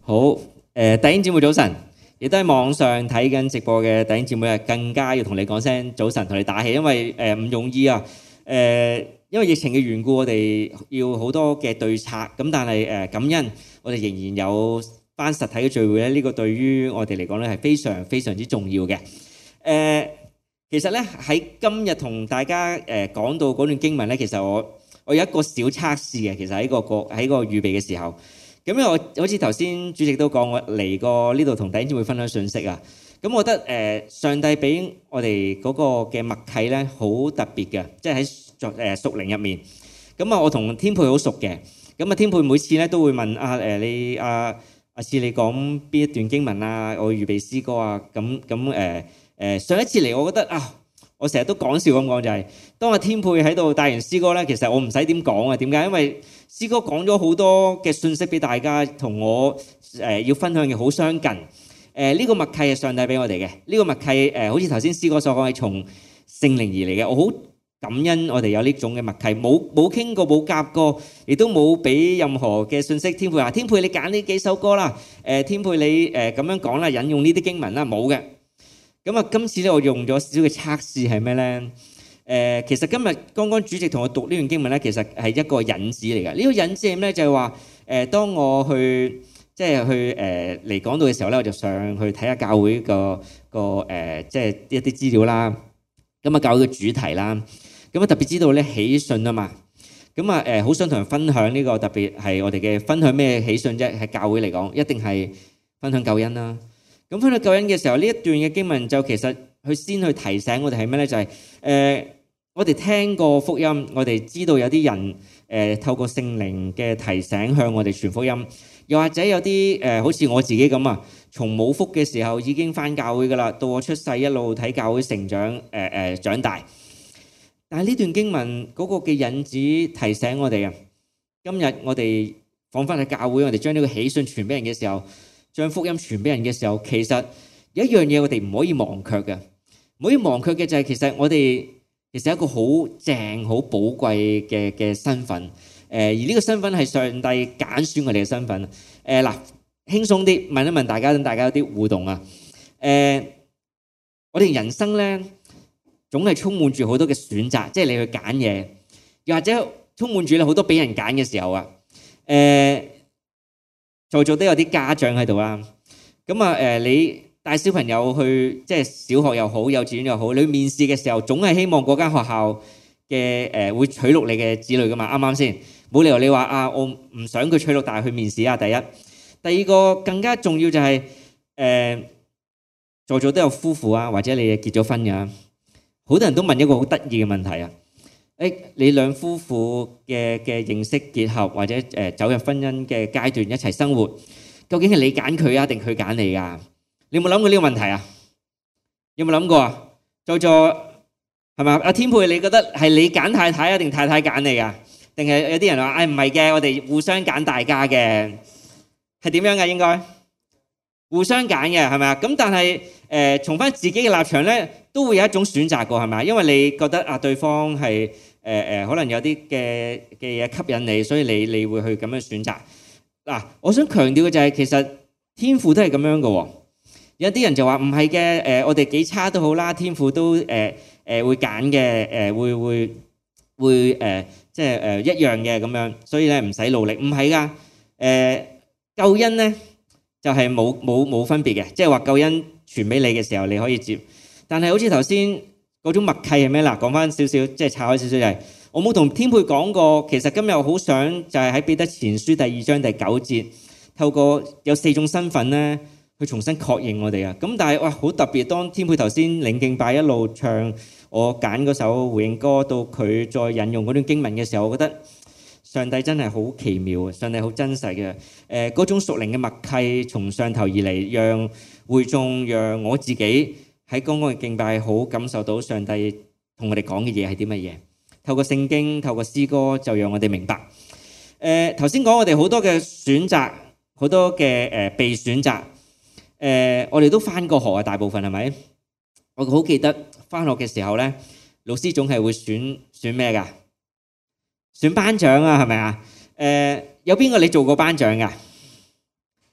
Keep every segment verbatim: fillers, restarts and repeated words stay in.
好，誒弟兄姊妹早晨，亦都喺網上睇緊直播嘅弟兄姊妹啊，更加要同你講聲早晨，同你打氣，因為誒唔容易啊。誒，因為疫情嘅緣故，我哋要好多嘅對策，咁但係誒感恩，我哋仍然有返實體嘅聚會咧。呢個對於我哋嚟講咧係非常非常之重要嘅。誒，其實咧喺今日同大家誒講到嗰段經文咧，其實我我有一個小測試嘅，其實喺個個喺個預備嘅時候。咁因為我好似頭先主席都講，我嚟過呢度同弟兄姊妹分享信息啊。咁我覺得誒上帝俾我哋嗰個嘅默契咧，好特別嘅，即係喺誒屬靈入面。咁啊，我同天佩好熟嘅。咁啊，天佩每次咧都會問啊誒你啊阿次你講邊一段經文啊？我預備詩歌啊。咁咁誒誒上一次嚟，我覺得啊，我成日都講笑咁講就係，當阿天佩喺度帶完詩歌咧，其實我唔使點講啊。點解？因為詩歌講咗好多嘅信息俾大家，同我誒要分享嘅好相近。誒呢個默契係上帝俾我哋嘅，呢個默契誒好似頭先詩歌所講係從聖靈而嚟嘅。我好感恩我哋有呢種嘅默契，冇冇傾過，冇夾過，亦都冇俾任何嘅信息。天佩話：天佩你揀呢幾首歌啦。誒天佩你誒咁樣講啦，引用呢啲經文啦，冇嘅。咁啊，今次咧我用咗少少嘅測試係咩咧？誒，其實今日剛剛主席同我讀呢段經文咧，其實係一個引子嚟嘅。呢個引子係咩？就係話誒，當我去即係去誒嚟講道嘅時候咧，我就上去睇下教會個個誒，即係一啲資料啦。咁啊，教會嘅主題啦。咁啊，特別知道咧喜訊啊嘛。咁啊誒，好想同人分享呢個特別係我哋嘅分享咩喜訊啫？係教會嚟講，一定係分享救恩啦。咁分享救恩嘅時候，呢一段嘅經文就其實佢先去提醒我哋係咩咧？就係誒。我哋聽過福音，我哋知道有啲人誒、呃、透過聖靈嘅提醒向我哋傳福音，又或者有啲誒、呃、好似我自己咁啊，從冇福嘅時候已經返教會噶啦，到我出世一路睇教會成長誒誒、呃呃、長大。但係呢段經文嗰個嘅引子提醒我哋啊，今日我哋放返去教會，我哋將呢個喜訊傳俾人嘅時候，將福音傳俾人嘅時候，其實有一樣嘢我哋唔可以忘卻嘅，唔可以忘卻嘅就係其實我哋。其實係一個好正、好寶貴嘅嘅身份，誒而呢個身份係上帝揀選我哋嘅身份。誒嗱，輕鬆啲問一問大家，等大家有啲互動啊。誒，我哋人生咧總係充滿住好多嘅選擇，即係你去揀嘢，又或者充滿住你好多俾人揀嘅時候啊。誒，在座都有啲家長喺度啦。咁啊誒你。帶小朋友去即係小學又好，幼稚園又好，你去面試嘅時候，總係希望嗰間學校嘅誒會取錄你嘅子女噶嘛？啱啱先？冇理由你話啊，我唔想佢取錄，但係去面試啊。第一，第二個更加重要就係誒，在座都有夫婦啊，或者你結咗婚㗎，好多人都問一個好得意嘅問題啊！誒，你兩夫婦嘅嘅認識結合，或者誒走入婚姻嘅階段一齊生活，究竟係你揀佢啊，定佢揀你㗎？你有冇諗過呢個問題啊？有冇諗過啊？在座係咪阿天佩？你覺得係你揀太太啊，定太太揀你啊？定係有啲人話誒唔係嘅，我哋互相揀大家嘅，係點樣嘅？應該互相揀嘅係咪啊？咁但係誒，從翻自己嘅立場咧，都會有一種選擇過係咪啊？因為你覺得啊，對方係誒誒，可能有啲嘅嘅嘢吸引你，所以你你會去咁樣選擇。嗱，我想強調嘅就係其實天父都係咁樣嘅喎。有啲人就話唔係嘅，誒我哋幾差都好啦，天父都誒誒會揀嘅，誒會會會誒即係誒一樣嘅咁樣，所以咧唔使努力。唔係噶，誒救恩咧就係冇冇冇分別嘅，即係話救恩傳俾你嘅時候你可以接，但係好似頭先嗰種默契係咩啦？講翻少少，即係拆開少少就係，我冇同天佩講過，其實今日我好想就係喺彼得前書第二章第九節，透過有四種身份咧。去重新確認我哋啊！咁但係哇，好特別。當天佩頭先領敬拜一路唱，我揀嗰首回應歌，到佢再引用嗰段經文嘅時候，我覺得上帝真係好奇妙啊！上帝好真實嘅，誒嗰種屬靈嘅默契從上頭而嚟，讓會眾，讓我自己喺剛剛嘅敬拜好感受到上帝同我哋講嘅嘢係啲乜嘢。透過聖經，透過詩歌，就讓我哋明白。誒頭先講我哋好多嘅選擇，好多嘅誒被選擇。誒、呃，我哋都返過學啊，大部分係咪？我好記得返學嘅時候咧，老師總係會選選咩㗎？選班長啊，係咪啊？誒、呃，有邊個你做過班長㗎？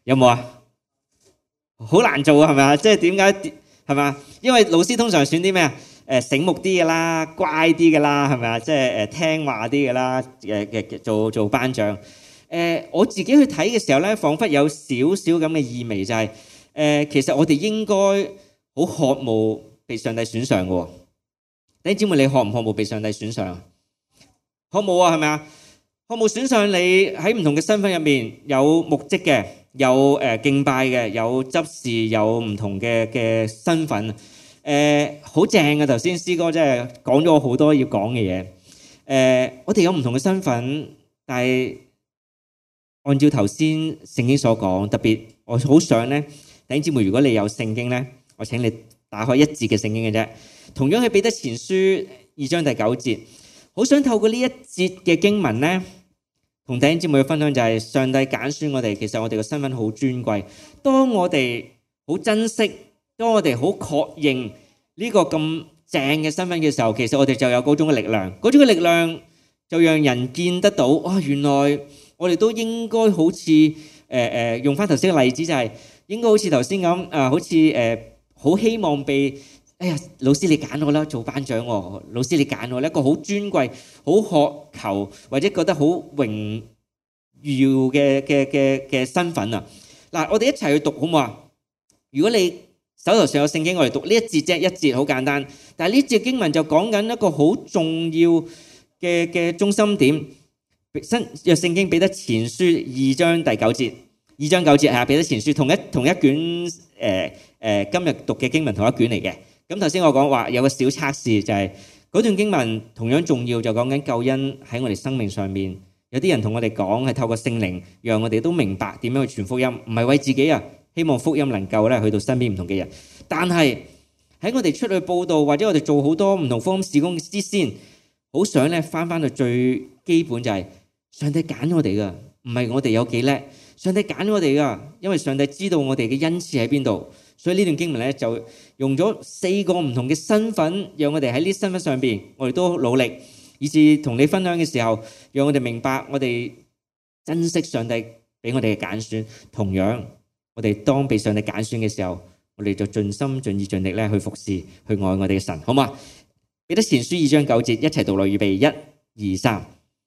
有冇啊？好難做啊，係咪啊？即係點解係咪啊？因為老師通常選啲咩啊？誒醒目啲嘅啦，乖啲嘅啦，係咪啊？即係誒聽話啲嘅啦，誒嘅做做班長。誒我自己去睇嘅時候咧，彷彿有少少咁嘅意味，就係誒其實我哋應該好渴慕被上帝選上嘅喎。弟兄姊妹，你渴唔渴慕被上帝選上？渴慕啊，係咪啊？渴慕選上你喺唔同嘅身份入面，有牧職嘅，有誒敬拜嘅，有執事，有唔同嘅嘅身份。誒好正嘅，頭先詩哥真係講咗我好多要講嘅嘢。誒我哋有唔同嘅身份，但係按照頭先聖經所講，特別我好想咧，弟兄姊妹，如果你有聖經咧，我請你打開一節嘅聖經嘅啫。同樣係彼得前書二章第九節，好想透過呢一節嘅經文咧，同弟兄姊妹去分享就係上帝揀選我哋，其實我哋嘅身份好尊貴。當我哋好珍惜，當我哋好確認呢個咁正嘅身份嘅時候，其實我哋就有嗰種嘅力量，嗰種嘅力量就讓人見得到，哇！原來我哋都應該好似誒誒用翻頭先嘅例子，就係應該好似頭先咁啊，好似誒好希望被哎呀老師你揀我啦做班長喎，老師你揀我咧，一個好尊貴、好渴求或者覺得好榮耀嘅嘅嘅嘅身份啊！嗱，我哋一齊去讀好唔好啊？如果你手頭上有聖經，我哋讀呢一節啫，一節好簡單。但係呢節經文就講緊一個好重要嘅嘅中心點。新約聖經彼得前書二章第九節，二章九節係彼得前書同一同一卷誒誒、呃呃、今日讀嘅經文同一卷嚟嘅。咁頭先我講話有個小測試，就係、是、嗰段經文同樣重要，就講緊救恩喺我哋生命上面。有啲人同我哋講係透過聖靈，讓我哋都明白點樣去傳福音，唔係為自己啊。希望福音能夠咧去到身邊唔同嘅人，但係喺我哋出去報道或者我哋做好多唔同福音事工之先，好想咧翻翻到最基本就係上帝揀我哋噶，唔係我哋有幾叻，上帝揀我哋噶，因為上帝知道我哋嘅恩賜喺邊度，所以呢段經文咧就用咗四個唔同嘅身份，讓我哋喺呢啲身份上邊，我哋都努力，以至同你分享嘅時候，讓我哋明白我哋珍惜上帝俾我哋嘅揀選，同樣。我哋當被上帝揀選嘅時候，我哋就盡心盡意盡力咧去服侍，去愛我哋嘅神，好嘛？彼得前書二章九節，一齊讀落，預備，一、二、三。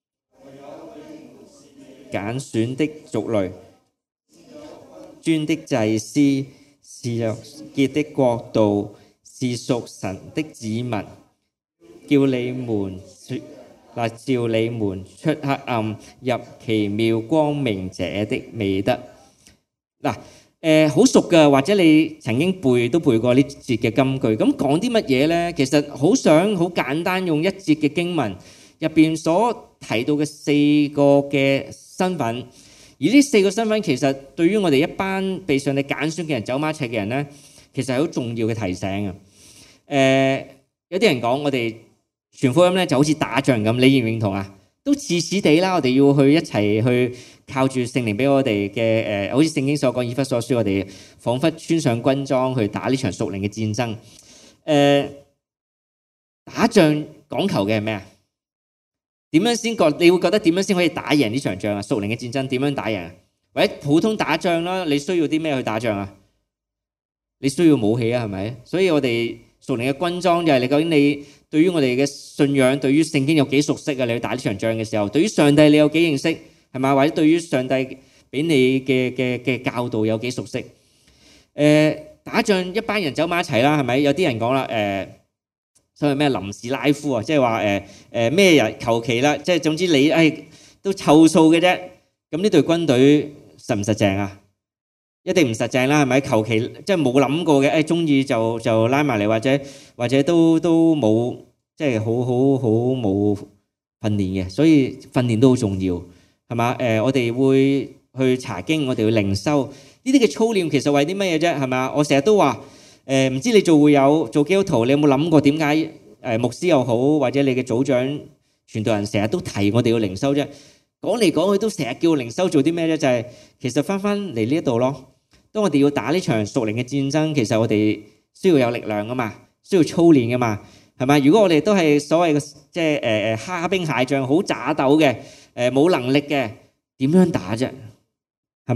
揀選的族類，尊的祭司，是有潔的國度，是屬神的子民，叫你們出嗱，召你們出黑暗，入奇妙光明者的美德。嗱，誒好熟嘅，或者你曾經背都背過呢節嘅金句。咁講啲乜嘢咧？其實好想好簡單用一節嘅經文入邊所提到嘅四個嘅身份，而呢四個身份其實對於我哋一班被上帝揀選嘅人走埋一齊嘅人咧，其實係好重要嘅提醒啊！誒，有啲人講我哋傳福音咧就好似打仗咁，你認唔認同啊？都似似地啦，我哋要去一齊去。靠住聖靈俾我哋嘅誒，好似聖經所講以弗所書，我哋彷彿穿上軍裝去打呢場屬靈嘅戰爭。誒、呃，打仗講求嘅係咩啊？點樣先覺？你會覺得點樣先可以打贏呢場仗啊？屬靈嘅戰爭點樣打贏啊？或者普通打仗啦，你需要啲咩去打仗啊？你需要武器啊，係咪？所以我哋屬靈嘅軍裝就係你究竟你對於我哋嘅信仰，對於聖經有幾熟悉啊？你去打呢場仗嘅時候，對於上帝你有幾認識？係嘛？或者對於上帝俾你嘅嘅嘅教導有幾熟悉？誒、呃，打仗一班人走埋一齊啦，係咪？有啲人講啦，誒、呃，所謂咩臨時拉夫啊，即係話誒誒咩人求其啦，即係總之你誒、哎、都湊數嘅啫。咁呢隊軍隊實唔實淨啊？一定唔實淨啦，係咪？求其即係冇諗過嘅，誒中意就就拉埋嚟，或者或者都都冇即係好好好冇訓練嘅，所以訓練都好重要。係嘛？誒，我哋會去查經，我哋會靈修呢啲嘅操練，其實為啲乜嘢啫？係嘛？我成日都話誒，唔知你做會友做基督徒，你有冇諗過點解誒牧師又好，或者你嘅組長傳道人成日都提我哋要靈修啫？講嚟講去都成日叫靈修做啲咩啫？就係其實翻翻嚟呢一度咯。當我哋要打呢場屬靈嘅戰爭，其實我哋需要有力量噶嘛，需要操練噶嘛，係嘛？如果我哋都係所謂嘅即係誒誒蝦兵蟹將，好渣鬥嘅。誒冇能力嘅點樣打啫？係咪啊？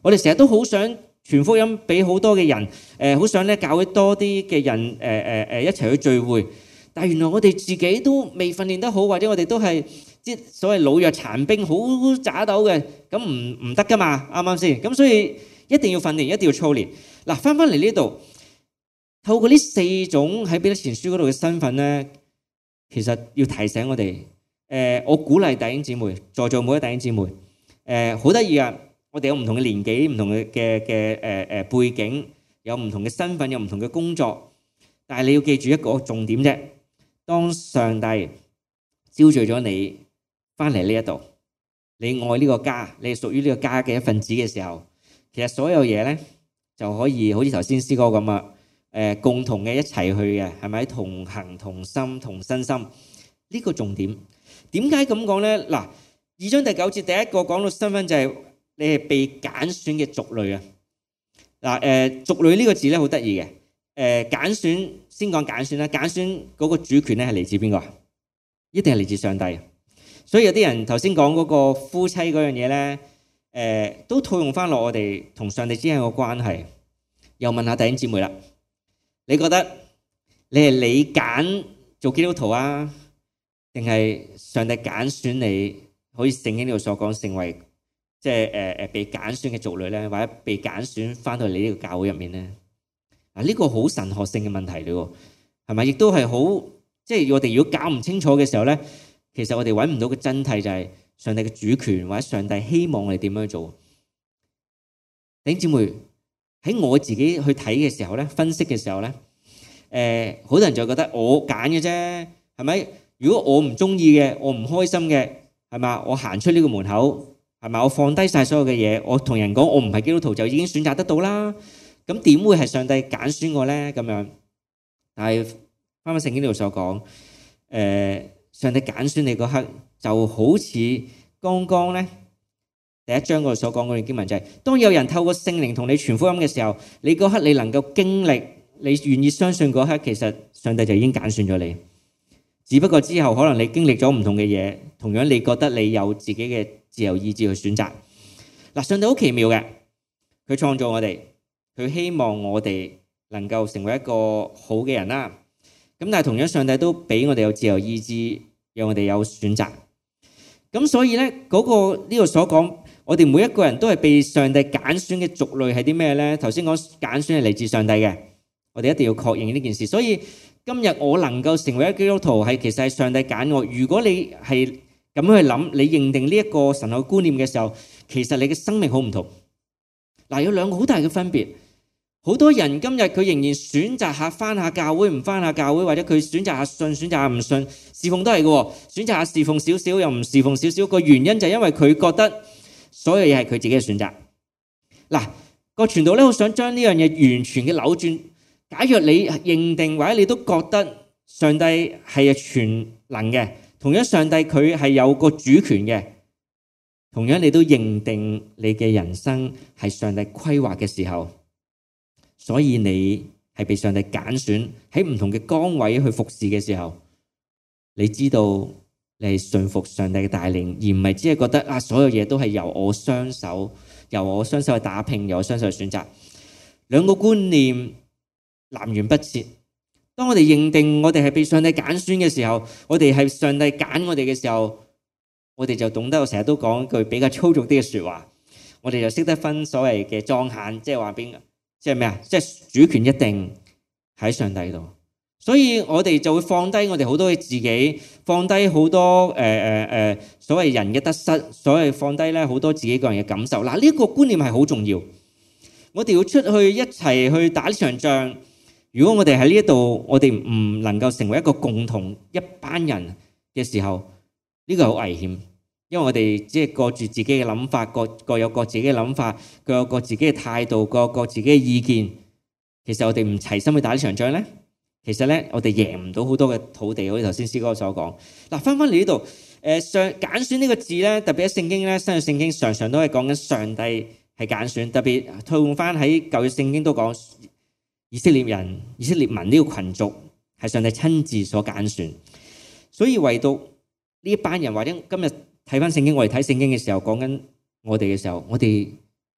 我哋成日都好想傳福音俾好多嘅人，誒好想咧教會多啲嘅人，誒誒誒一齊去聚會。但係原來我哋自己都未訓練得好，或者我哋都係即所謂老弱殘兵，好渣鬥嘅，咁唔唔得噶嘛，啱唔啱先？咁所以一定要訓練，一定要操練。嗱，翻翻嚟呢度，透過呢四種喺彼得前書嗰度嘅身份咧，其實要提醒我哋，誒我鼓勵弟兄姊妹，在座每一位弟兄姊妹，誒好得意啊！我哋有唔同嘅年紀，唔同嘅嘅嘅誒誒背景，有唔同嘅身份，有唔同嘅工作，但係你要記住一個重點啫。當上帝招聚咗你翻嚟呢一度，你愛呢個家，你係屬於呢個家嘅一份子嘅時候，其實所有嘢咧就可以好似頭先詩歌咁啊，誒共同嘅一齊去嘅，係咪？同行同心同身心，呢個重點。點解咁講咧？嗱，二章第九節第一個講到身份就係你係被揀選嘅族類啊。嗱，誒族類呢個字咧好得意嘅。誒揀選先講揀選啦，揀選嗰個主權咧係嚟自邊個？一定係嚟自上帝。所以有啲人頭先講嗰個夫妻嗰樣嘢咧，誒都套用翻落我哋同上帝之間嘅關係。又問下弟兄姊妹啦，你覺得你係你揀做基督徒啊，定係上帝揀選你？好似聖經呢度所講，成為即係誒誒被揀選嘅族類咧，或者被揀選翻到你呢個教會入面咧？嗱，呢個好神學性嘅問題嚟喎，係咪？亦都係好，即係我哋如果搞唔清楚嘅時候咧，其實我哋揾唔到嘅真諦就係上帝嘅主權，或者上帝希望我哋點樣做。弟兄姊妹，喺我自己去睇嘅時候咧，分析嘅時候咧，誒好多人就覺得我揀嘅啫，係咪？如果我唔中意嘅，我唔開心嘅，係嘛？我行出呢個門口，係咪？我放低晒所有嘅嘢，我同人講我唔係基督徒，就已經選擇得到啦。咁點會係上帝揀選我咧？咁樣，但係翻返聖經呢度所講，誒上帝揀選你嗰刻，就好似剛剛咧第一章嗰度所講嗰段經文就係，當有人透過聖靈同你傳福音嘅時候，你嗰刻你能夠經歷，你願意相信嗰刻，其實上帝就已經揀選咗你。只不過之後可能你經歷咗唔同嘅嘢，同樣你覺得你有自己嘅自由意志去選擇。嗱，上帝好奇妙嘅，佢創造我哋。佢希望我哋能夠成為一個好嘅人啦，咁但係同樣上帝都俾我哋有自由意志，讓我哋有選擇。咁所以咧，嗰個呢度所講，我哋每一個人都係被上帝揀選嘅族類係啲咩咧？頭先講揀選係嚟自上帝嘅，我哋一定要確認呢件事。所以今日我能夠成為一個基督徒，係其實係上帝揀我。如果你係咁樣去諗，你認定呢一個神學觀念嘅時候，其實你嘅生命好唔同。嗱，有兩個好大嘅分別。好多人今日佢仍然選擇下返下教會，唔返下教會，或者佢選擇下信，選擇下唔信，侍奉都係嘅。選擇下侍奉少少，又唔侍奉少少。個原因就係因為佢覺得所有嘢係佢自己嘅選擇。嗱，個傳道咧，好想將呢樣嘢完全嘅扭轉。假若你認定或者你都覺得上帝係全能嘅，同樣上帝佢係有個主權嘅，同樣你都認定你嘅人生係上帝規劃嘅時候，所以你係被上帝揀選喺唔同嘅崗位去服侍嘅時候，你知道你係信服上帝嘅帶領，而唔係只係覺得啊，所有嘢都係由我雙手，由我雙手去打拼，由我雙手去選擇。兩個觀念南轅北轍。當我哋認定我哋係被上帝揀選嘅時候，我哋係上帝揀我哋嘅時候，我哋就懂得，我成日都講一句比較粗俗啲嘅說話，我哋就識得分所謂嘅莊閒，即係話邊個？即係咩啊？即係主權一定喺上帝度，所以我哋就會放低我哋好多嘅自己，放低好多誒誒誒所謂人嘅得失，所謂放低咧好多自己個人嘅感受。嗱，呢一個觀念係好重要。我哋要出去一齊去打呢場仗。如果我哋喺呢一度，我哋唔能夠成為一個共同一班人嘅時候，呢個好危險。因為我哋只係過住自己嘅諗法，各各有各自己嘅諗法，各有各自己嘅態度，各有各自己嘅意見。其實我哋唔齊心去打呢場仗咧，其實咧我哋贏唔到好多嘅土地，好似頭先詩哥所講。嗱，翻翻嚟呢度，誒上揀選呢個字咧，特別喺聖經咧，新約聖經常常都係講緊上帝係揀選，特別套用翻喺舊約聖經都講以色列人、以色列民呢個群族係上帝親自所揀選，所以唯獨呢一班人，或者今日睇翻聖經，我哋睇聖經嘅時候，講緊我哋嘅時候，我哋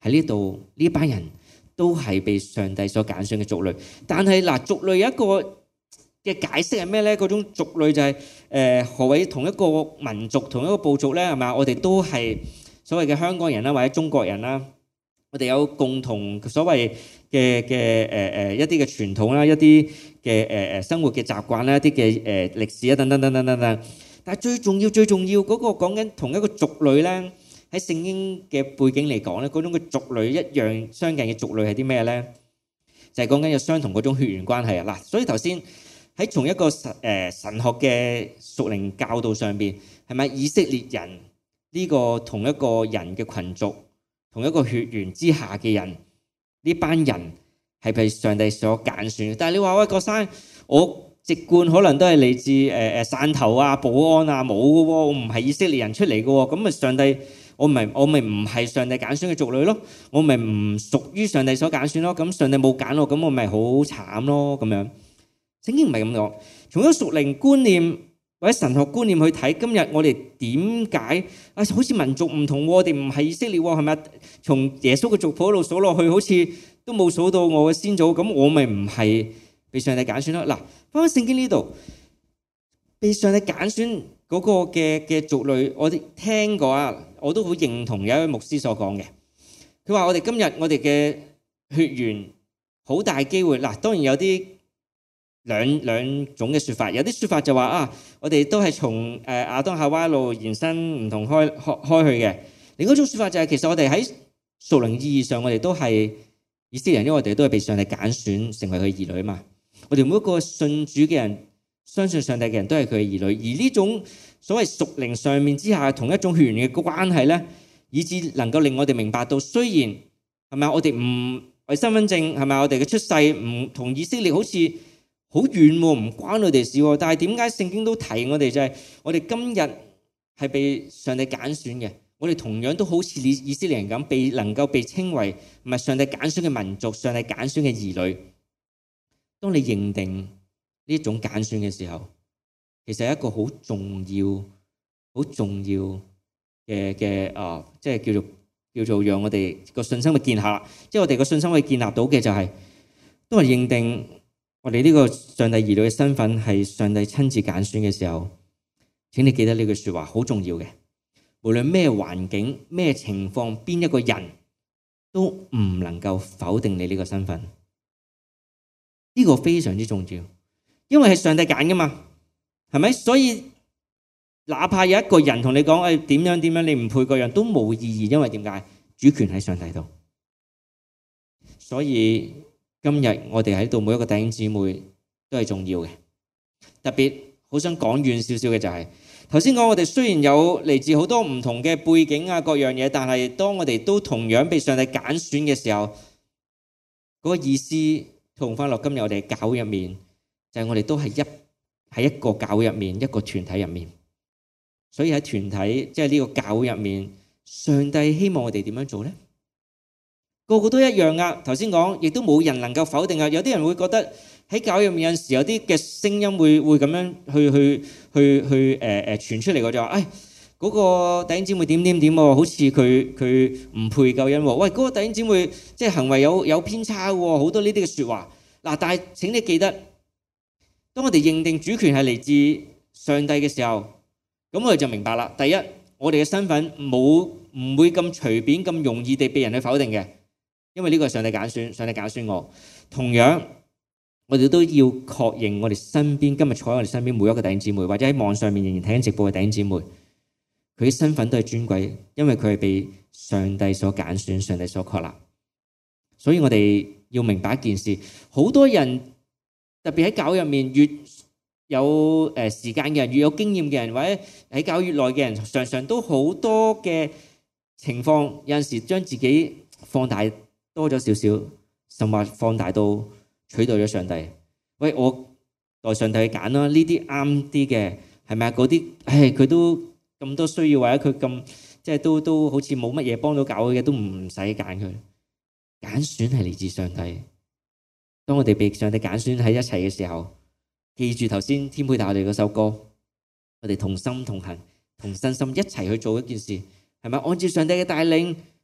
喺呢度呢班人都係被上帝所揀選嘅族類。但係嗱，族類有一個嘅解釋係咩咧？嗰種族類就係誒何謂同一個民族、同一個部族咧？係嘛？我哋都係所謂嘅香港人啦，或者中國人啦。我哋有共同所謂嘅嘅誒誒一啲嘅傳統啦，一啲嘅誒誒生活嘅習慣啦，一啲嘅誒歷史啊，等等等等等等。但係最重要、最重要嗰個講緊同一個族類咧，喺聖經嘅背景嚟講咧，嗰種嘅族類一樣相近嘅族類係啲咩咧？就係講緊有相同嗰種血緣關係啊！嗱，所以頭先。喺從一個神誒神學嘅屬靈教導上邊，係咪以色列人呢個同一個人嘅群族，同一個血緣之下嘅人，呢班人係被上帝所揀選？但係你話喂，郭生，我籍貫可能都係嚟自誒誒汕頭啊、寶安啊，冇嘅喎，我唔係以色列人出嚟嘅喎，咁咪上帝，我咪我咪唔係上帝揀選嘅族類咯，我咪唔屬於上帝所揀選咯，咁上帝冇揀我，咁我咪好慘咯咁樣。聖經唔係咁講，從一個屬靈觀念或者神學觀念去睇，今日我哋點解啊？好似民族唔同喎，我哋唔係以色列喎，係咪？從耶穌嘅族譜一路數落去，好似都冇數到我嘅先祖，咁我咪唔係被上帝揀選咯？嗱，翻返聖經呢度，被上帝揀選嗰個嘅嘅族類，我哋聽過啊，我都好認同有一位牧師所講嘅。佢話我哋今日我哋嘅血緣好大機會，嗱，當然有啲。兩兩種嘅説法，有啲説法就話啊，我哋都係從誒亞當夏娃一路延伸唔同開開開去嘅。另一種説法就係其實我哋喺屬靈意義上，我哋都係以色列人，因為我哋都係被上帝揀選成為佢兒女啊嘛。我哋每一個信主嘅人，相信上帝嘅人都係佢嘅兒女，而呢種所謂屬靈上面之下同一種血緣嘅關係咧，以致能夠令我哋明白到，雖然係咪我哋唔為身份證係咪我哋嘅出世唔同以色列好似好遠喎，唔關我哋事喎。但係點解聖經都提我哋就係我哋今日係被上帝揀選嘅，我哋同樣都好似以以色列人咁，被能夠被稱為唔係上帝揀選嘅民族，上帝揀選嘅兒女。當你認定呢種揀選嘅時候，其實係一個好重要、好重要嘅嘅啊，即係叫做叫做讓我哋個信心去建立啦。即係我哋個信心可以建立到嘅就係，當我認定我哋呢個上帝兒女嘅身份係上帝親自揀選嘅時候，請你記得呢句說話，好重要嘅。無論咩環境、咩情況、邊一個人都唔能夠否定你呢個身份。呢個非常之重要，因為係上帝揀噶嘛，係咪？所以哪怕有一個人同你講誒點樣點樣，你唔配嗰樣都冇意義，因為點解？主權喺上帝度。所以今日我哋喺度每一個弟兄姊妹都係重要嘅，特別好想講遠少少嘅就係頭先講，我哋雖然有嚟自好多唔同嘅背景啊各樣嘢，但係當我哋都同樣被上帝揀選嘅時候，嗰個意思同翻落今日我哋教會入面，就係我哋都係一喺一個教會入面，一個團體入面。所以喺團體即係呢個教會入面，上帝希望我哋點樣做呢？個個都一樣啊！頭先講，亦都冇人能夠否定啊！有啲人會覺得喺教會入面有陣時有啲嘅聲音會會咁樣去去去去誒誒傳出嚟嘅，就話誒嗰個弟兄姊妹點點點喎，好似佢佢唔配救恩喎。喂，嗰個弟兄姊妹即係行為有有偏差喎，好多呢啲嘅説話。嗱，但係請你記得，當我哋認定主權係嚟自上帝嘅時候，咁我哋就明白啦。第一，我哋嘅身份冇唔會咁隨便咁容易地被人去否定嘅。因為呢個係上帝揀選，上帝揀選我。同樣，我哋都要確認我哋身邊今日坐喺我哋身邊每一個弟兄姊妹，或者喺網上面仍然睇緊直播嘅弟兄姊妹，佢嘅身份都係尊貴，因為佢係被上帝所揀選，上帝所確立。所以我哋要明白一件事，好多人特別喺教會入面越有誒時間嘅人，越有經驗嘅人，或者喺教會越耐嘅人，常常都好多嘅情況，有陣時將自己放大多咗少少，甚至放大到取代咗上帝。喂，我代上帝去揀啦，呢啲啱啲嘅，係咪啊？嗰啲，唉，佢都咁多需要，或者佢咁即係都都好似冇乜嘢幫到教會嘅，都唔使揀佢。揀選係嚟自上帝。當我哋被上帝揀選喺一齊嘅時候，記住頭先天配帶我哋嗰首歌，我哋同心同行，同身心一齊去做一件事，係咪？按照上帝嘅帶領。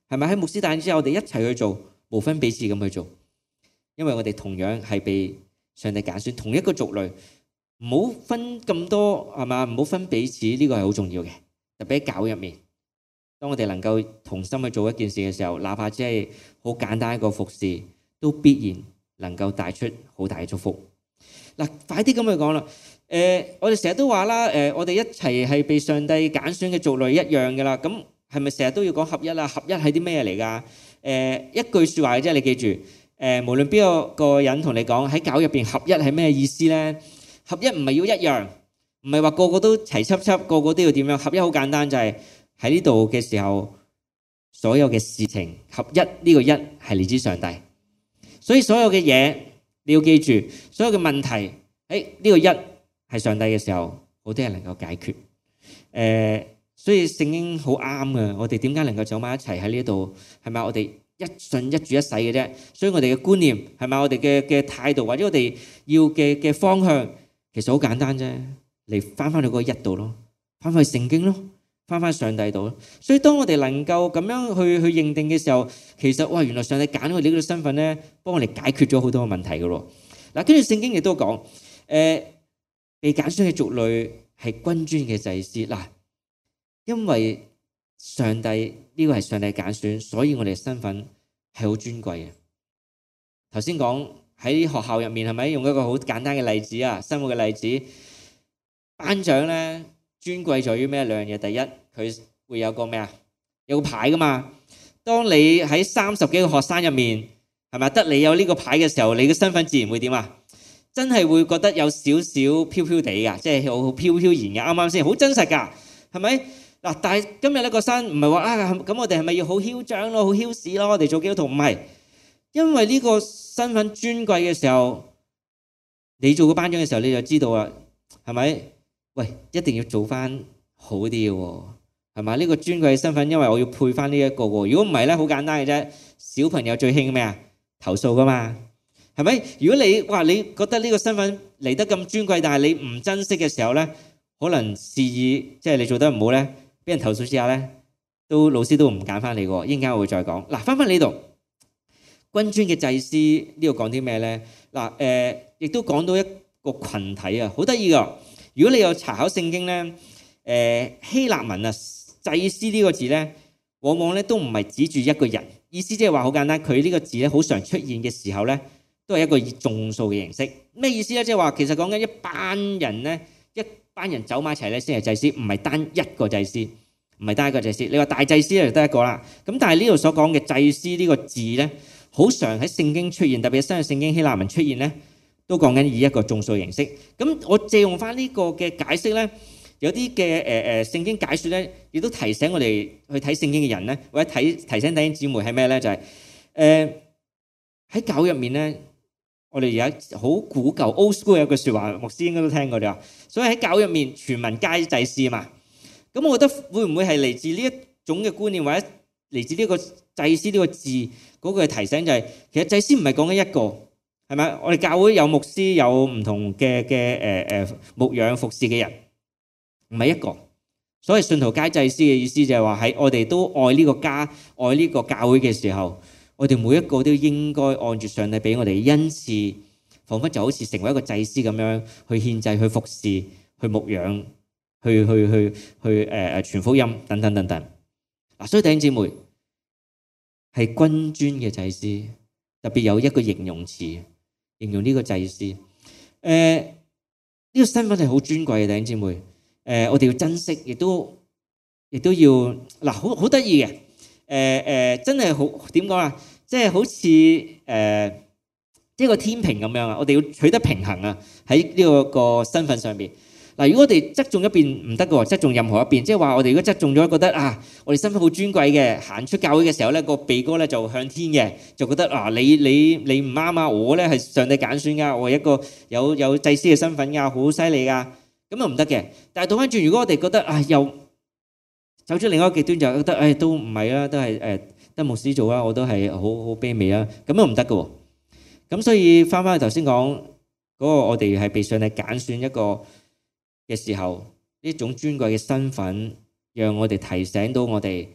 係咪？喺牧師帶領之下，我哋一齊去做，無分彼此咁去做，因為我哋同樣係被上帝揀選，同一個族類，唔好分咁多係嘛，唔好分彼此，呢個係好重要嘅。特別喺教會入面，當我哋能夠同心去做一件事嘅時候，哪怕只係好簡單一個服侍，都必然能夠帶出好大嘅祝福。嗱，快啲咁去講啦！誒、呃，我哋成日都話啦，誒、呃，我哋一齊係被上帝揀選嘅族類一樣㗎啦。咁係咪成日都要講合一啊？合一係啲咩嚟㗎？誒、呃，一句説話嘅啫，你記住。誒、呃，無論邊個個人同你講喺教會入邊合一係咩意思咧？合一唔係要一樣，唔係話個個都齊輯輯，個個都要點樣。合一好簡單，就係喺呢度嘅時候，所有嘅事情合一，呢個一係嚟自上帝。所以所有嘅嘢你要記住，所有嘅問題喺呢個一係上帝嘅時候，好多人能夠解決。誒、呃，所以聖經好啱嘅。我哋點解能夠走埋一齊喺呢度？係咪我哋一信一主一世嘅啫？所以我哋嘅觀念係咪我哋嘅嘅態度，或者我哋要嘅嘅方向，其實好簡單啫。嚟翻翻去嗰個一度咯，翻翻去聖經咯，翻翻上帝度咯。所以當我哋能夠咁樣去去認定嘅時候，其實哇，原來上帝揀我哋呢個身份咧，幫我哋解決咗好多嘅問題嘅咯。嗱，跟住聖經亦都講，誒、呃。被揀選嘅族類係君尊嘅祭司嗱，因為上帝呢個係上帝揀選，所以我哋嘅身份係好尊貴嘅。頭先講喺學校入面係咪用一個好簡單嘅例子啊？生活嘅例子，班長咧尊貴在於咩兩樣嘢？第一，佢會有個咩啊？有個牌噶嘛。當你喺三十幾個學生入面，係咪得你有呢個牌嘅時候，你嘅身份自然會點啊？真係會覺得有少少飄飄地噶，即係好好飄飄然嘅，啱啱先？好真實噶，係咪？嗱，但係今日呢個山唔係話啊，咁我哋係咪要好囂張咯，好囂士咯？我哋做基督徒唔係，因為呢個身份尊貴嘅時候，你做個班長嘅時候，你就知道啦，係咪？喂，一定要做翻好啲嘅喎，係咪？呢個尊貴嘅身份，因為我要配翻呢一個喎。如果唔係咧，好簡單嘅啫，小朋友最興咩啊？投訴噶嘛。係咪？如果你話你覺得呢個身份嚟得咁尊貴，但係你唔珍惜嘅時候咧，可能示意即係你做得唔好咧，俾人投訴之下咧，都老師都唔揀翻你喎。一陣間我會再講。嗱，翻翻呢度，君尊嘅祭司呢度講啲咩咧？嗱，誒，亦都講到一個羣體啊，好得意噶。如果你有查考聖經咧，誒希臘文啊，祭司呢個字咧，往往咧都唔係指住一個人，意思即係話好簡單，佢呢個字咧好常出現嘅時候咧，都係一個以眾數嘅形式。咩意思咧？即係話其實講緊一班人咧，一班人走埋一齊咧先係祭司，唔係單一個祭司，唔係單一個祭司。你話大祭司就得一個啦。咁但係呢度所講嘅祭司呢個字咧，好常喺聖經出現，特別係新約聖經希臘文出現咧，都講緊以一個眾數形式。咁我借用翻呢個嘅解釋咧，有啲嘅誒誒聖經解説咧，亦都提醒我哋去睇聖經嘅人咧，或者睇提醒弟兄姊妹係咩咧？就係誒喺教入面咧。我哋而家好古舊 old school 有句説話，牧師應該都聽過嘅。所以喺教入面，全民皆祭司啊嘛。咁我覺得會唔會係嚟自呢一種嘅觀念，或者嚟自呢個祭司呢個字嗰個提醒，就係其實祭司唔係講緊一個，係咪？我哋教會有牧師，有唔同嘅嘅誒誒牧養服侍嘅人，唔係一個。所謂信徒皆祭司嘅意思就係話喺我哋都愛呢個家、愛呢個教會嘅時候。我哋每一個都應該按住上帝俾我哋嘅恩賜，彷彿就好似成為一個祭司咁樣去獻祭、去服侍、去牧養、去去去去誒誒傳福音等等等等。嗱，所以弟兄姊妹係君尊嘅祭司，特別有一個形容詞形容呢個祭司。誒、呃、呢、這個身份係好尊貴嘅，弟兄姊妹。誒、呃，我哋要珍惜，亦都亦都要嗱，好好得意嘅。誒誒、呃，真係好點講啊？即係好似誒，即係個天平咁樣啊！我哋要取得平衡啊！喺呢個個身份上邊嗱，如果我哋側重一邊唔得嘅喎，側重任何一邊，即係話我哋如果側重咗，覺得啊，我哋身份好尊貴嘅，行出教會嘅時候咧，個鼻哥咧就向天嘅，就覺得啊，你你你唔啱啊！我咧係上帝揀選㗎，我係一個有有祭司嘅身份㗎，好犀利㗎，咁又唔得嘅。但係倒翻轉，如果我哋覺得啊，又走出另一個極端，就覺得誒、哎、都唔係啦，都係誒得牧師做啦，我都係好好卑微啦，咁都唔得嘅喎。咁所以翻翻去頭先講嗰個，我哋係被上帝揀選一個嘅時候，呢種尊貴嘅身份，讓我哋提醒到我哋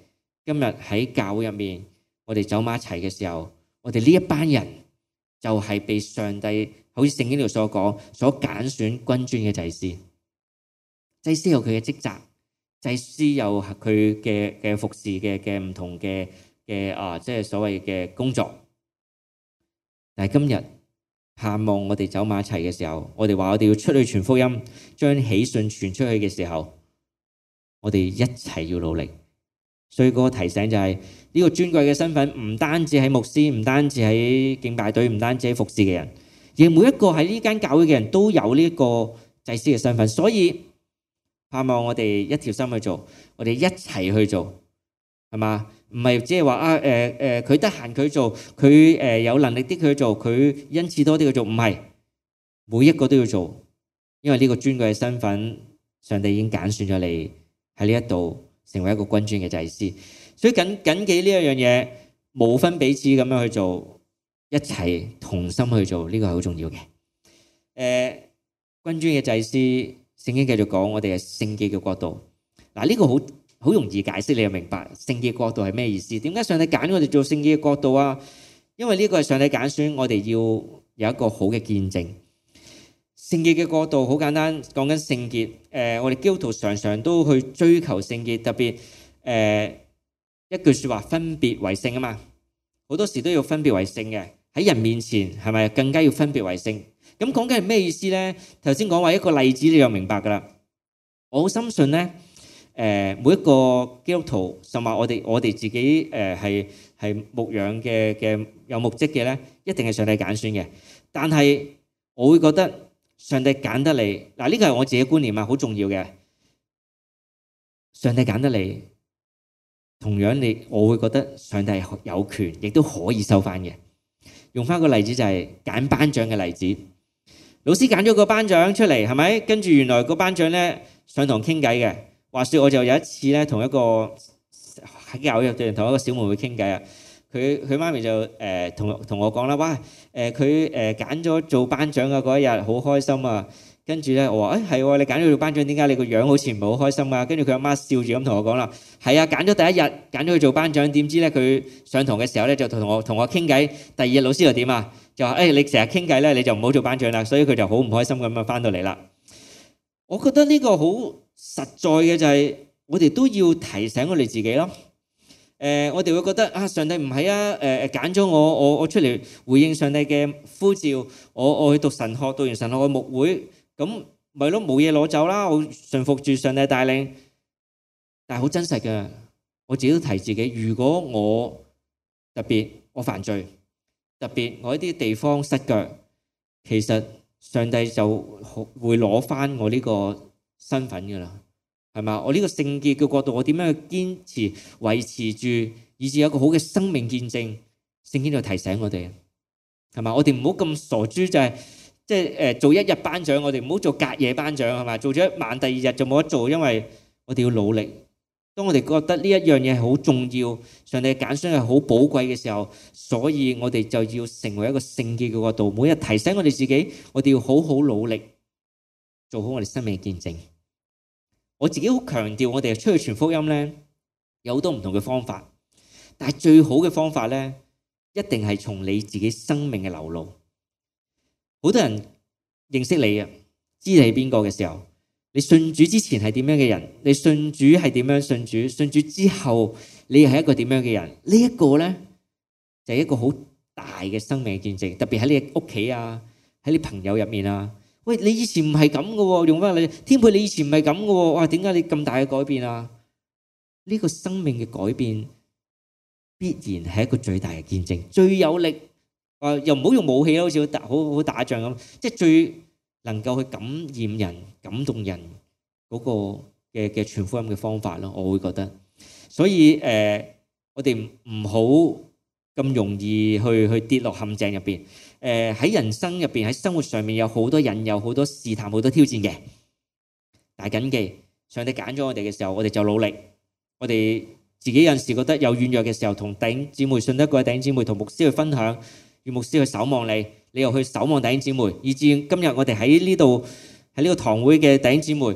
今日喺教會入面，我哋走埋一齊嘅時候，我哋呢一班人就係被上帝好似聖經度所講所揀選君尊嘅祭司。祭司有佢嘅職責，祭司有佢嘅嘅服侍嘅嘅唔同嘅嘅啊，即係所謂嘅工作。但係今日盼望我哋走埋一齊嘅時候，我哋話我哋要出去傳福音，將喜訊傳出去嘅時候，我哋一齊要努力。所以嗰個提醒就係呢個尊貴嘅身份，唔單止喺牧師，唔單止喺敬拜隊，唔單止喺服侍嘅人，而每一個喺呢間教會嘅人都有呢個祭司嘅身份。所以盼望我哋一條心去做，我哋一齊去做，係嘛？唔係即係話啊誒誒，佢得閒佢做，佢誒有能力啲佢做，佢恩賜多啲佢做，唔係，每一個都要做，因為呢個尊貴嘅身份，上帝已經揀選咗你喺呢一度成為一個君尊嘅祭司。所以緊緊記呢一樣嘢，無分彼此咁樣去做，一齊同心去做，呢個係好重要嘅。誒，君尊嘅祭司，聖經繼續講，我哋係聖潔嘅國度。嗱，呢個好好容易解釋，你就明白聖潔國度係咩意思？點解上帝揀我哋做聖潔嘅國度啊？因為呢個係上帝揀選，我哋要有一個好嘅見證。聖潔嘅國度好簡單，講緊聖潔。誒，我哋基督徒常常都去追求聖潔，特別誒一句説話，分別為聖啊嘛。好多時都要分別為聖嘅，喺人面前係咪更加要分別為聖？咁講緊係咩意思咧？頭先講話一個例子，你就明白噶啦。我好深信咧。誒，每一個基督徒，甚至我哋我哋自己誒係係牧養嘅嘅有牧職嘅咧，一定係上帝揀選嘅。但係我會覺得上帝揀得你，嗱，呢個係我自己觀念啊，好重要嘅。上帝揀得你，同樣你我會覺得上帝係有權，亦都可以收翻嘅。用翻個例子就係揀班長嘅例子，老師揀咗個班長出嚟，係咪？跟住原來個班長咧上堂傾偈嘅。話說我就有一次咧，同一個喺教會入邊同一個小妹妹傾偈啊。佢佢媽咪就誒同同我講啦，哇誒佢誒揀咗做班長嘅嗰一日好開心啊。跟住咧我話誒係喎，你揀咗做班長，點解你個樣好似唔係好開心啊？跟住佢阿媽笑住咁同我講啦，係啊，揀咗第一日揀咗佢做班長，點知咧佢上堂嘅時候咧就同我同我傾偈。第二日老師又點啊？就話誒你成日傾偈咧，你就唔好做班長啦。所以佢就好唔開心咁啊翻到嚟啦。我覺得呢個好實在嘅就係我哋都要提醒我哋自己咯。誒，我哋會覺得啊，上帝唔係啊，誒誒揀咗我，我我出嚟回應上帝嘅呼召，我我去讀神學，讀完神學去牧會，咁咪咯冇嘢攞走啦，我順服住上帝帶領。但係好真實嘅，我自己都提自己，如果我特別我犯罪，特別我一啲地方失腳，其實上帝就會攞翻我呢個身份噶啦，係嘛？我呢個聖潔嘅國度，我點樣去堅持維持住，以至有一個好嘅生命見證？聖經就提醒我哋，係嘛？我哋唔好咁傻豬，就係即係誒做一日班長，我哋唔好做隔夜班長，係嘛？做咗一晚，第二日就冇得做，因為我哋要努力。當我哋覺得呢一樣嘢係好重要，上帝嘅揀選係好寶貴嘅時候，所以我哋就要成為一個聖潔嘅國度，每日提醒我哋自己，我哋要好好努力，做好我哋生命嘅見證。我自己好強調，我哋出去傳福音咧，有好多唔同嘅方法，但係最好嘅方法咧，一定係從你自己生命嘅流露。好多人認識你啊，知你係邊個嘅時候，你信主之前係點樣嘅人？你信主係點樣信主？信主之後你係一個點樣嘅人？呢一個咧就係一個好大嘅生命嘅見證，特別喺你屋企啊，喺你朋友入面啊。喂，你以前唔係咁嘅喎，用翻你天配，你以前唔係咁嘅喎，哇，點解你咁大嘅改變啊？呢個生命嘅改變必然係一個最大嘅見證，最有力。啊，又唔好用武器咯，好似好打好好打仗咁，即係最能夠去感染人、感動人嗰個嘅嘅傳福音嘅方法咯，我會覺得。所以誒，我哋唔好咁容易去去跌落陷阱入邊。誒，喺人生入邊，喺生活上面有好多引誘、好多試探、好多挑戰嘅。但係謹記，上帝揀咗我哋嘅時候，我哋就努力。我哋自己有陣時覺得有軟弱嘅時候，同弟兄姊妹信得過嘅弟兄姊妹，同牧師去分享。與牧師去守望你，你又去守望弟兄姊妹，以至今日我哋喺呢度喺呢個堂會嘅弟兄姊妹，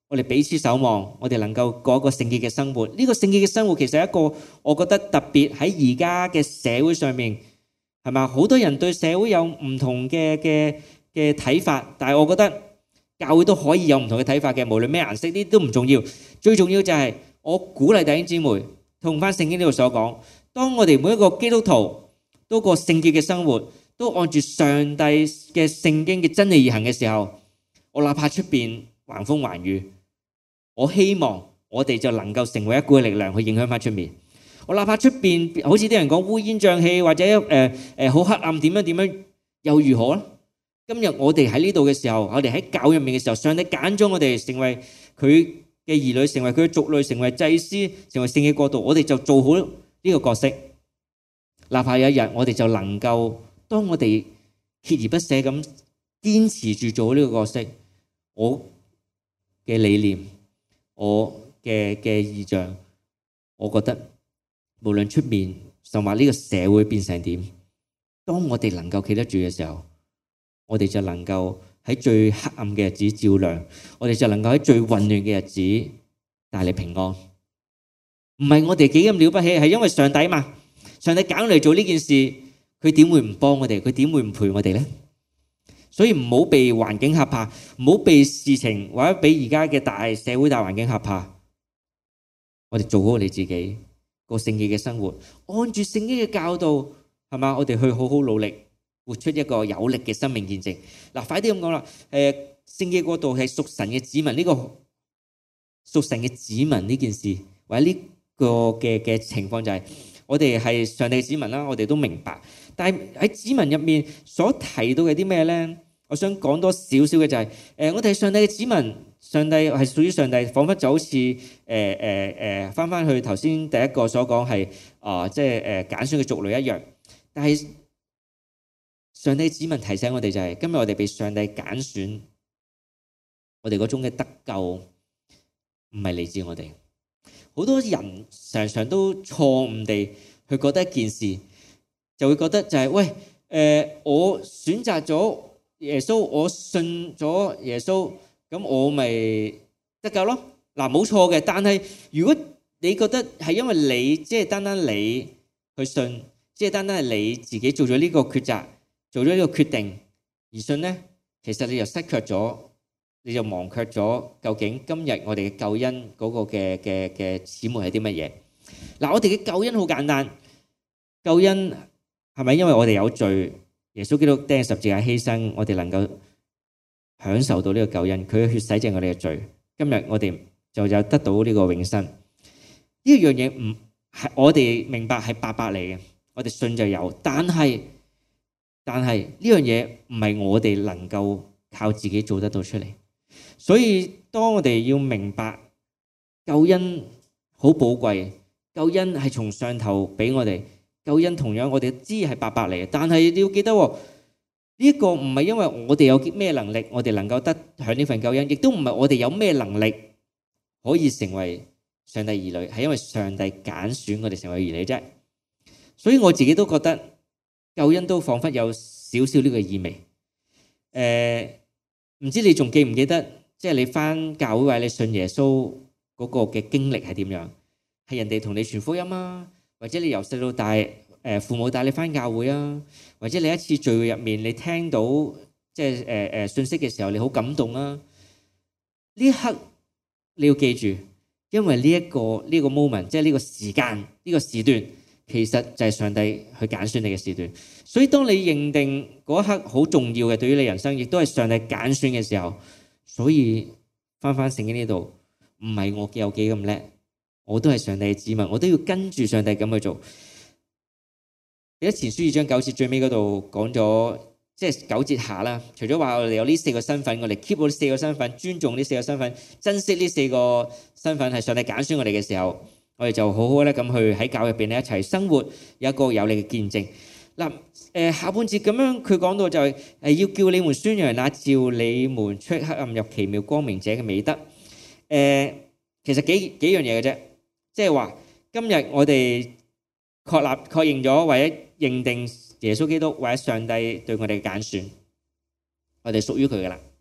我哋彼此守望，我哋能夠過一個聖潔嘅生活。呢個聖潔嘅生活其實係一個我覺得特別喺而家嘅社會上面，係咪？好多人對社會有唔同嘅嘅嘅睇法，但係我覺得教會都可以有唔同嘅睇法嘅，無論咩顏色，呢啲都唔重要。最重要就係我鼓勵弟兄姊妹，同翻聖經呢度所講，當我哋每一個基督徒都過聖潔嘅生活，都按住上帝嘅聖經嘅真理而行嘅時候，我哪怕出邊橫風橫雨，我希望我哋就能夠成為一股力量去影響翻出面。我哪怕出邊好似啲人講烏煙瘴氣，或者誒誒好黑暗，點樣點樣又如何咧？今日我哋喺呢度嘅時候，我哋喺教入面嘅時候，上帝揀咗我哋成為佢嘅兒女，成為佢嘅族類，成為祭司，成為聖嘅國度，我哋就做好呢個角色。哪怕有一日我哋就能夠，當我哋鍥而不捨咁堅持住做好呢個角色，我嘅理念，我嘅嘅意象，我覺得無論出面甚或呢個社會變成點，當我哋能夠企得住嘅時候，我哋就能夠喺最黑暗嘅日子照亮，我哋就能夠喺最混亂嘅日子帶嚟平安。唔係我哋幾咁了不起，係因為上帝嘛。上帝揀嚟做呢件事，佢點會唔幫我哋？佢點會唔陪我哋呢？所以唔好被環境嚇怕，唔好被事情或者俾而家嘅大社會大環境嚇怕。我哋做好我哋自己過聖潔嘅生活，按住聖經嘅教導，係嘛？我哋去好好努力，活出一個有力嘅生命見證。嗱，快啲咁講啦！誒，聖潔國度係屬神嘅子民，呢個屬神嘅子民呢件事，或者呢個嘅嘅情況就係。我哋係上帝嘅子民啦，我哋都明白。但係喺子民入面所提到嘅啲咩咧？我想講多少少嘅就係，誒，我哋係上帝嘅子民，上帝係屬於上帝，彷彿就好似誒誒誒翻翻去頭先第一個所講係啊，即係誒揀選嘅族類一樣。但係上帝嘅子民提醒我哋就係，今日我哋被上帝揀選，我哋嗰種嘅得救唔係嚟自我哋。好多人常常都錯誤地去覺得一件事，就會覺得就係、是、喂誒、呃，我選擇咗耶穌，我信咗耶穌，咁我咪得救咯。嗱，冇錯嘅，但係如果你覺得係因為你即係、就是、單單你去信，即、就、係、是、單單係你自己做咗呢個抉擇，做咗呢個決定而信咧，其實你就失卻咗。你就忘卻咗究竟今日我哋嘅救恩嗰個嘅嘅嘅始末係啲乜嘢？嗱，我哋嘅救恩好簡單，救恩係咪因為我哋有罪，耶穌基督釘十字架犧牲，我哋能夠享受到呢個救恩？佢嘅血洗淨我哋嘅罪，今日我哋就有得到呢個永生。呢一樣嘢唔係我哋明白係白白嚟嘅，我哋信就有，但係但係呢樣嘢唔係我哋能夠靠自己做得到出嚟。所以當我哋要明白救恩好寶貴，救恩係從上頭俾我哋，救恩同樣我哋知係白白嚟嘅。但係你要記得呢一個唔係因為我哋有咩能力，我哋能夠得享呢份救恩，亦都唔係我哋有咩能力可以成為上帝兒女，係因為上帝揀選我哋成為兒女啫。所以我自己都覺得救恩都彷彿有少少呢個意味。誒，唔知你仲記唔記得？即係你返教會或者你信耶穌嗰個嘅經歷係點樣？係人哋同你傳福音啊，或者你由細到大誒父母帶你返教會啊，或者你一次聚會入面你聽到即係誒誒信息嘅時候你好感動啊！呢一刻你要記住，因為呢一個呢個 moment 即係呢個時間呢個時段，其實就係上帝去揀選你嘅時段。所以當你認定嗰一刻好重要嘅，對於你人生亦都係上帝揀選嘅時候。所以翻翻聖經呢度，唔係我有幾咁叻，我都係上帝嘅子民，我都要跟住上帝咁去做。記得前書二章九節最尾嗰度講咗，即係九節下啦。除咗話我哋有呢四個身份，我哋 keep 好呢四個身份，尊重呢四個身份，珍惜呢四個身份係上帝揀選我哋嘅時候，我哋就好好咧咁去喺教會入邊咧一齊生活，有一個有力嘅見證。嗱，誒下半節咁樣佢講到就係誒要叫你們宣揚那召你們出黑暗入奇妙光明者嘅美德。誒其實幾幾樣嘢嘅啫，即係話今日我哋確立確認咗或者認定耶穌基督或者上帝對我哋嘅揀選，我哋屬於佢噶啦，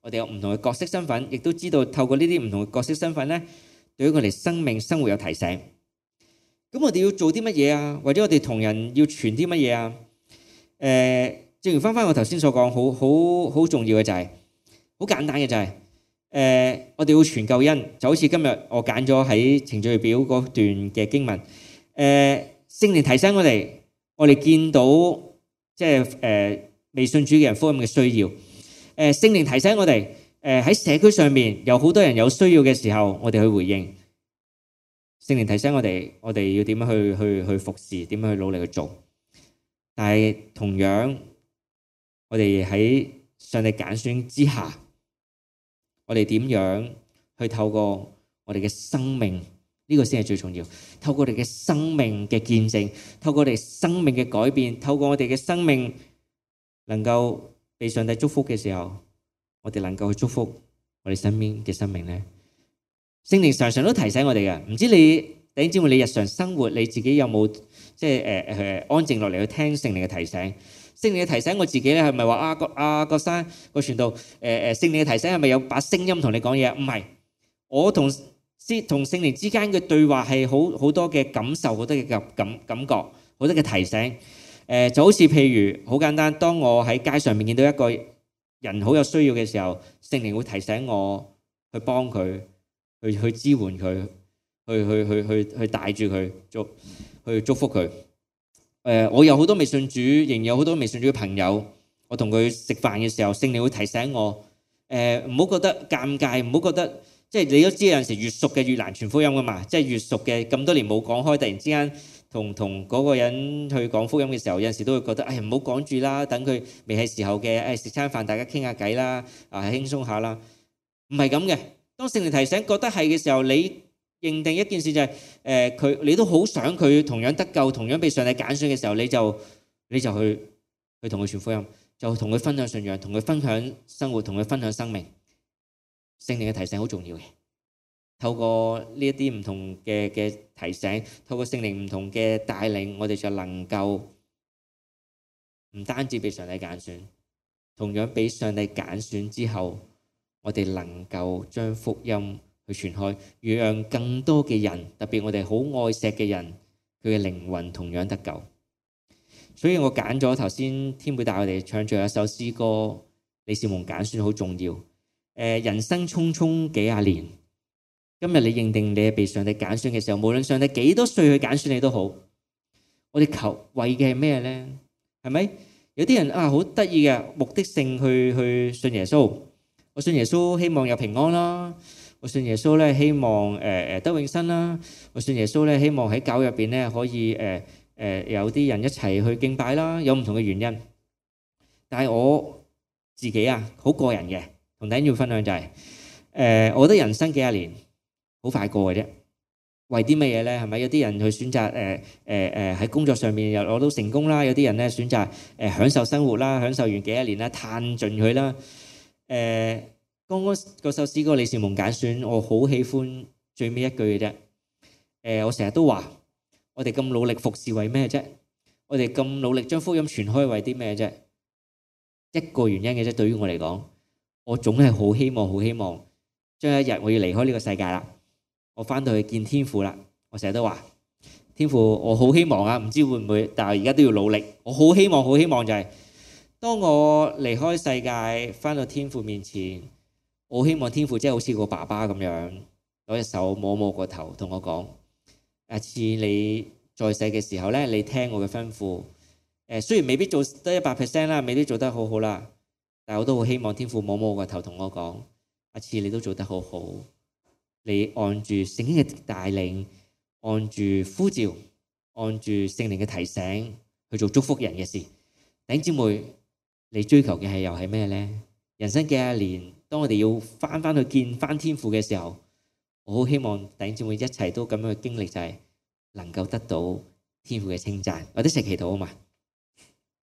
我哋有唔同嘅角色身份，亦都知道透過呢啲唔同嘅角色身份咧，對於我哋生命生活有提醒。咁我哋要做啲乜嘢啊？或者我哋同人要傳啲乜嘢啊？誒，正如翻翻我頭先所講，好好好重要嘅就係好簡單嘅就係誒，我哋要傳救恩，就好似今日我揀咗喺程序表嗰段嘅經文。誒，聖靈提醒我哋，我哋見到即係誒未信主嘅人福音嘅需要。誒，聖靈提醒我哋，誒喺社區上面有好多人有需要嘅時候，我哋去回應。聖靈提醒我哋，我哋要點樣去去去服侍，點樣去努力去做。但係同樣，我哋喺上帝揀選之下，我哋點樣去透過我哋嘅生命，呢個先係最重要。透過我哋嘅生命嘅見證，透過我哋生命嘅改變，透過我哋嘅生命能夠被上帝祝福嘅時候，我哋能夠去祝福我哋身邊嘅生命咧。聖靈常常都提醒我哋嘅，唔知你弟兄姊妹，你日常生活你自己有冇即係誒誒安靜落嚟去聽聖靈嘅提醒？聖靈嘅提醒我自己咧，係咪話啊個啊個山個傳道誒誒聖靈嘅提醒係咪有把聲音同你講嘢？唔係，我同先同聖靈之間嘅對話係好好多嘅感受，好多嘅感感感覺，好多嘅提醒。誒就好似譬如好簡單，當我喺街上面見到一個人好有需要嘅時候，聖靈會提醒我去幫佢。去去支援佢，去去去去去帶住佢，祝去祝福佢。誒，我有好多未信主，仍然有好多未信主嘅朋友。我同佢食飯嘅時候，聖靈會提醒我，誒唔好覺得尷尬，唔好覺得即係你都知有陣時越熟嘅越難傳福音噶嘛。即係越熟嘅咁多年冇講開，突然之間同同嗰個人去講福音嘅時候，有陣時都會覺得，誒唔好講住啦，等佢未係時候嘅，誒食餐飯大家傾下偈啦，啊輕鬆下啦。唔係咁嘅。當聖靈提醒覺得係嘅時候，你認定一件事就係誒佢，你都好想佢同樣得救，同樣被上帝揀選嘅時候，你就你就去去同佢傳福音，就同佢分享信仰，同佢分享生活，同佢分享生命。聖靈嘅提醒好重要嘅，透過呢一啲唔同嘅嘅提醒，透過聖靈唔同嘅帶領，我哋就能夠唔單止被上帝揀選，同樣被上帝揀選之後，我哋能夠將福音去傳開，讓更多嘅人，特別我哋好愛錫嘅人，佢嘅靈魂同樣得救。所以我揀咗頭先天貝帶我哋唱咗一首詩歌，你是蒙揀選好重要。誒，人生匆匆幾廿年，今日你認定你係被上帝揀選嘅時候，無論上帝幾多歲去揀選你都好，我哋求為嘅係咩咧？係咪？有啲人啊好得意嘅目的性去去信耶穌。我信耶穌希望有平安啦，我信耶穌咧希望誒誒得永生啦，我信耶穌咧希望喺教會入邊咧可以誒誒有啲人一齊去敬拜啦，有唔同嘅原因。但係我自己啊好個人嘅，同大家要分享就係誒，我覺得人生幾廿年好快過嘅啫。為啲乜嘢咧？係咪有啲人去選擇誒誒誒喺工作上面又攞到成功啦？有啲人咧選擇誒享受生活啦，享受完幾廿年啦，嘆盡佢啦。誒，剛剛嗰首詩歌你是蒙揀選，我好喜歡最尾一句嘅啫。誒，我成日都話，我哋咁努力服侍為咩啫？我哋咁努力將福音傳開為啲咩啫？一個原因嘅啫。對於我嚟講，我總係好希望、好希望，將一日我要離開呢個世界啦，我翻到去見天父啦。我成日都話，天父，我好希望啊，唔知會唔會，但係而家都要努力。我好希望、好希望就係。當我離開世界，返到天父面前，我希望天父即係好似個爸爸咁樣，攞隻手摸摸個頭，同我講：下次你在世嘅時候咧，你聽我嘅吩咐。誒，雖然未必做得一百 percent 啦，未必做得好好啦，但係我都好希望天父摸摸個頭，同我講：下次你都做得好好。你按住聖經嘅帶領，按住呼召，按住聖靈嘅提醒去做祝福人嘅事。弟兄姊妹。你追求嘅係又係咩咧？人生幾廿年，當我哋要翻翻去見翻天父嘅時候，我好希望弟兄姊妹一齊都咁樣去經歷，就係能夠得到天父嘅稱讚。我哋一齊祈禱啊嘛〜